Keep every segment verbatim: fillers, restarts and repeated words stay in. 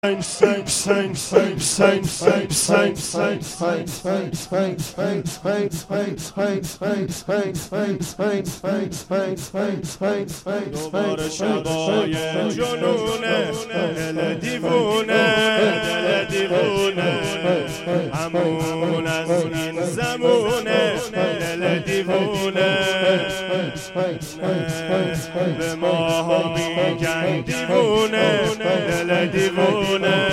دوباره شبای جنونه دل دیوونه دل دیوونه همون از این زمونه دل دیوونه به ما میگن دیوونه دل دیوونه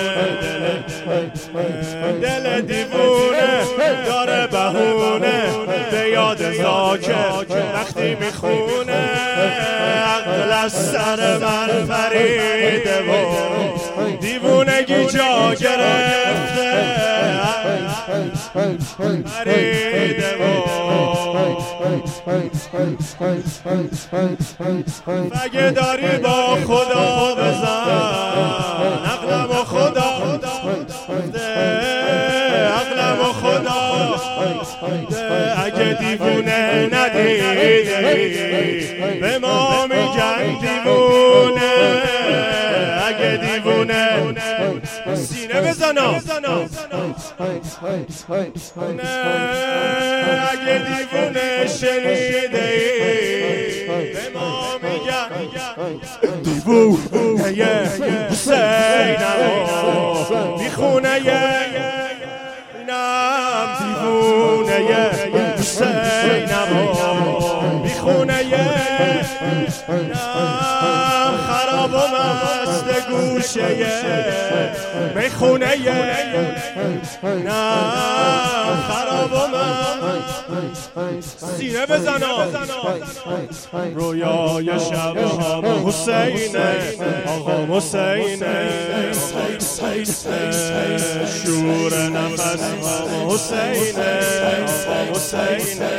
دل دیوونه داره بهونه به یاد زاکر وقتی میخونه عقل از سر من پریده و دیوونگی جا گرفته پریده و اگه داری با خدا بزن عقلم و خدا عقلم و خدا اگه دیوونه ندیدی به ما میگن دیوونه اگه دیوونه سینه بزنا اگه دیوونه شنیده به ما میگن دیوونه حسینم میخونه اینم دیوونه حسینم میخونه اینم خراب و مست گوشه میخونه اینم خراب و مست سینه بزنا رویای شب هم حسینه آقا حسینه شور نفس هم حسینه آقا حسینه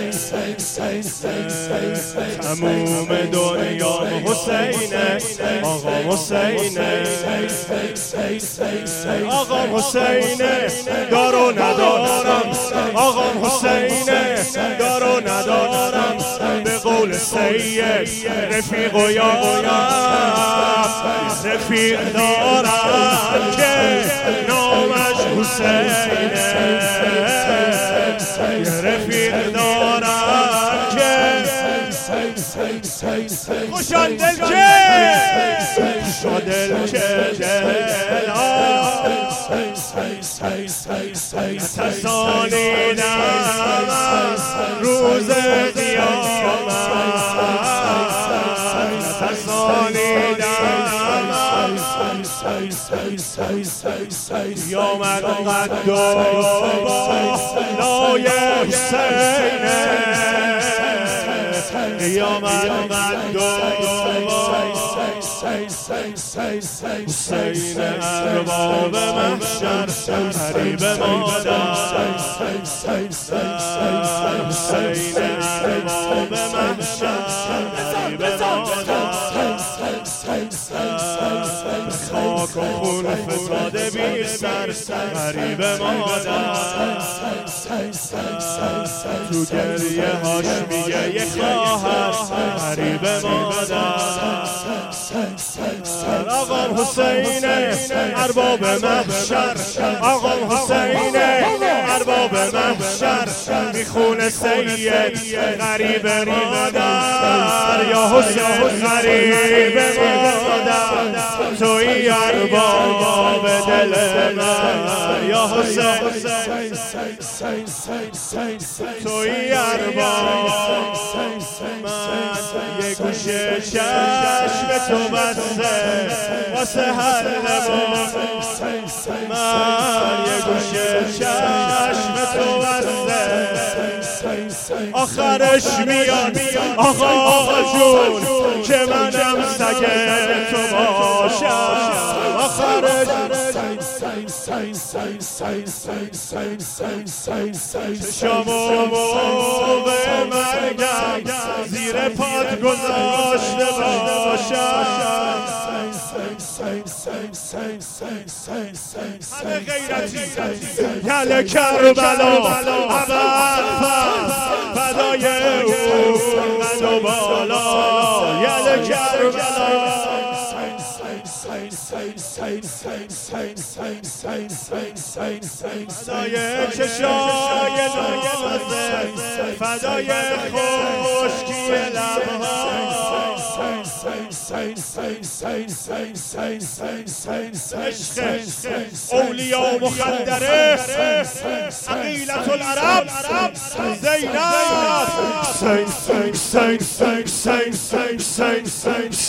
تموم دنیا حسینه آقا حسینه آقا حسینه دارو ندارم آقا حسینه دارو ندارم به قول سید رفیق و یارم رفیق دارم که نامش حسینه رفیق دارم که خوشا دل که خوشا دل که تسانیدم روز قیامت تسانیدم یامد قد و بالای حسینه یامد قد و حسین ارباب محشر حریب مادر حسین ارباب محشر حریب مادر خاک و خون فتاده بی سر حریب مادر تو گریه هاش میگه یه خواهر حریب مادر آقام حسینه ارباب محشر آقام حسینه ارباب محشر میخونه سید غریب مادر یا حسین غریب مادر توی ارباب دل من یا حسین توی ارباب من یه گوشه چشم تو بسته واسه هر نماز من یه گوشه چشم تو بسته آخرش میاد آقا جون که منم سگ تو باشم آخرش چشمو به مرگم زیر پات گذاشته باشم همه غیرتی یل کربلا عبد فدای او قد و بالا یل کربلا فدای چشای نازه فدای خشکی لبها عشق اولیا و مخدره عقیلة العرب زینب